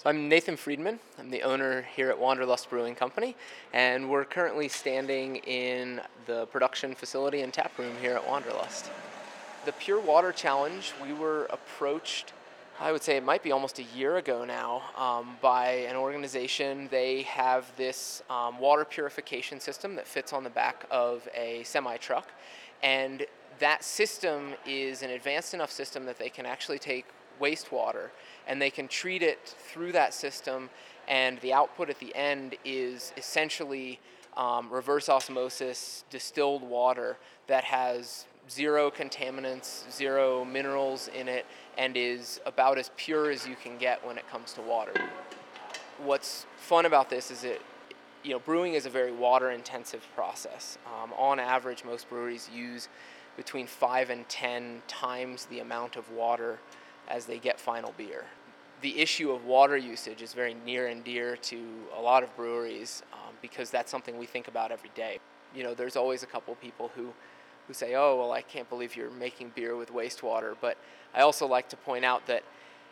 So I'm Nathan Friedman. I'm the owner here at Wanderlust Brewing Company, and we're currently standing in the production facility and tap room here at Wanderlust. The Pure Water Challenge, we were approached, I would say it might be almost a year ago now, by an organization. They have this water purification system that fits on the back of a semi-truck, and that system is an advanced enough system that they can actually take wastewater and they can treat it through that system, and the output at the end is essentially reverse osmosis distilled water that has zero contaminants, zero minerals in it, and is about as pure as you can get when it comes to water. What's fun about this is brewing is a very water intensive process. On average, most breweries use between 5 and 10 times the amount of water as they get final beer. The issue of water usage is very near and dear to a lot of breweries because that's something we think about every day. There's always a couple people who say, oh, well, I can't believe you're making beer with wastewater. But I also like to point out that,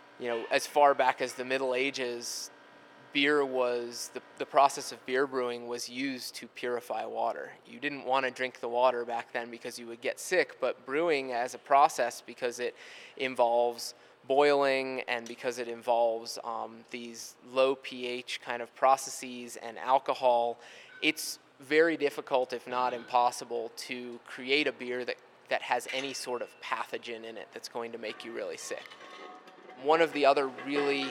as far back as the Middle Ages, beer was, the process of beer brewing was used to purify water. You didn't want to drink the water back then because you would get sick, but brewing as a process, because it involves boiling and because it involves these low pH kind of processes and alcohol, it's very difficult, if not impossible, to create a beer that has any sort of pathogen in it that's going to make you really sick. One of the other really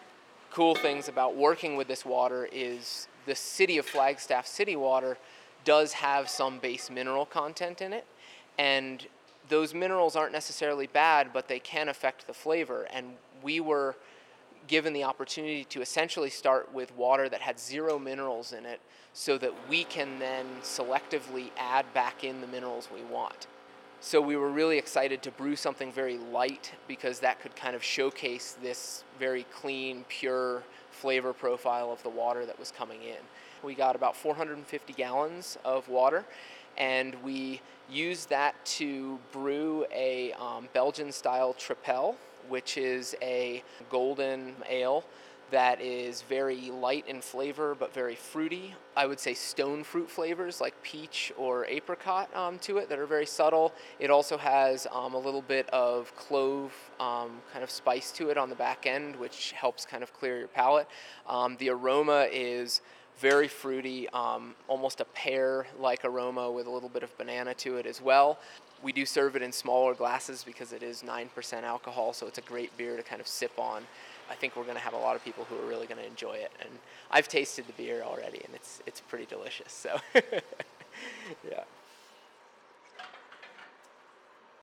cool things about working with this water is the city of Flagstaff city water does have some base mineral content in it, and those minerals aren't necessarily bad, but they can affect the flavor. And we were given the opportunity to essentially start with water that had zero minerals in it so that we can then selectively add back in the minerals we want. So we were really excited to brew something very light because that could kind of showcase this very clean, pure flavor profile of the water that was coming in. We got about 450 gallons of water, and we used that to brew a Belgian-style Tripel, which is a golden ale that is very light in flavor but very fruity. I would say stone fruit flavors like peach or apricot to it that are very subtle. It also has a little bit of clove kind of spice to it on the back end, which helps kind of clear your palate. The aroma is very fruity, almost a pear-like aroma with a little bit of banana to it as well. We do serve it in smaller glasses because it is 9% alcohol, so it's a great beer to kind of sip on. I think we're going to have a lot of people who are really going to enjoy it, and I've tasted the beer already, and it's pretty delicious. So, yeah.